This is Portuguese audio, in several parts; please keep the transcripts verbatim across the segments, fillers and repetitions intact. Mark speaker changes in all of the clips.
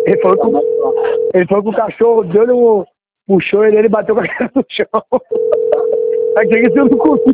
Speaker 1: Ele falou que, o- ele falou que o cachorro deu um, puxou ele, ele bateu com a cara no chão. Achei que você não comeu.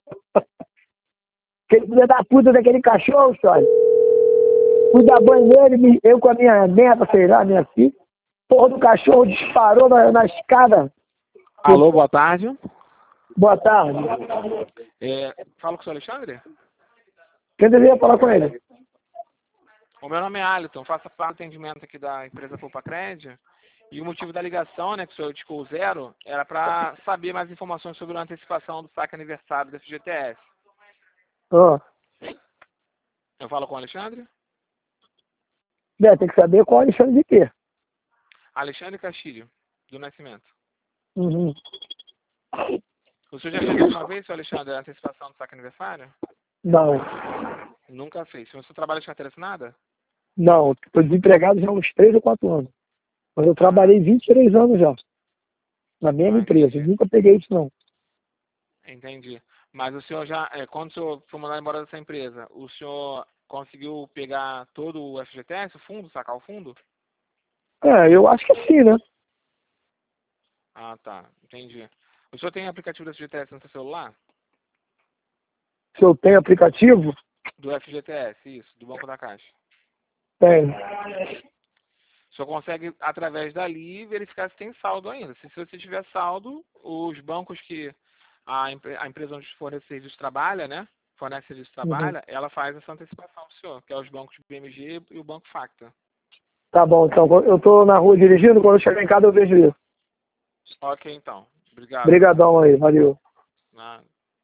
Speaker 1: Aquele filho da puta daquele cachorro, senhora. Fui dar banho nele, me- eu com a minha neta, sei lá, minha filha. Porra do cachorro disparou na, na escada.
Speaker 2: Alô, boa tarde.
Speaker 1: Boa tarde.
Speaker 2: É, falo com o senhor Alexandre?
Speaker 1: Quem deveria falar com ele?
Speaker 2: O meu nome é Alisson, faço parte do atendimento aqui da empresa Poupa-Cred. E o motivo da ligação, né, que o senhor indicou o zero, era para saber mais informações sobre a antecipação do saque aniversário da F G T S.
Speaker 1: Ó.
Speaker 2: Eu falo com o Alexandre?
Speaker 1: É, tem que saber qual é o Alexandre de quê.
Speaker 2: Alexandre Castilho, do Nascimento.
Speaker 1: Uhum.
Speaker 2: O senhor já fez alguma vez, senhor Alexandre, a antecipação do saque aniversário?
Speaker 1: Não.
Speaker 2: Nunca fez. O senhor trabalha de carteira assinada?
Speaker 1: Não, estou desempregado já há uns três ou quatro anos. Mas eu trabalhei vinte e três anos já. Na mesma
Speaker 2: Ah,
Speaker 1: empresa.
Speaker 2: entendi.
Speaker 1: Eu nunca peguei isso, não.
Speaker 2: Entendi. Mas o senhor já, é, quando o senhor foi mandado embora dessa empresa, o senhor conseguiu pegar todo o F G T S, o fundo, sacar o fundo?
Speaker 1: É, eu acho que sim, né?
Speaker 2: Ah, tá. Entendi. O senhor tem aplicativo do F G T S no seu celular?
Speaker 1: Se eu tenho aplicativo,
Speaker 2: Do F G T S, isso, do Banco da Caixa.
Speaker 1: tenho.
Speaker 2: O senhor consegue, através dali, verificar se tem saldo ainda. Se, se você tiver saldo, os bancos que a, empre- a empresa onde fornece serviço trabalha, né? Fornece serviço
Speaker 1: Uhum.
Speaker 2: trabalha, ela faz essa antecipação pro senhor, que é os bancos B M G e o Banco Facta.
Speaker 1: Tá bom, então. Eu tô na rua dirigindo, quando eu chegar em casa eu vejo isso.
Speaker 2: Ok, então. Obrigado.
Speaker 1: Obrigadão aí, valeu.
Speaker 2: Na-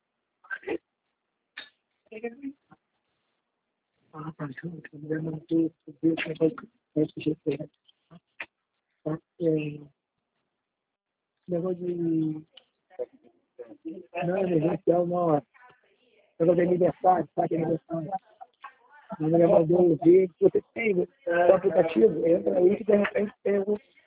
Speaker 1: Ah, tá, junto, a mulher mandou ver o negócio do F G T S. Tá? É, negócio de... Não, emergencial, não. Negócio de aniversário, sabe? Aniversário. A mulher mandou ver. Você tem o aplicativo, entra aí que de repente tem o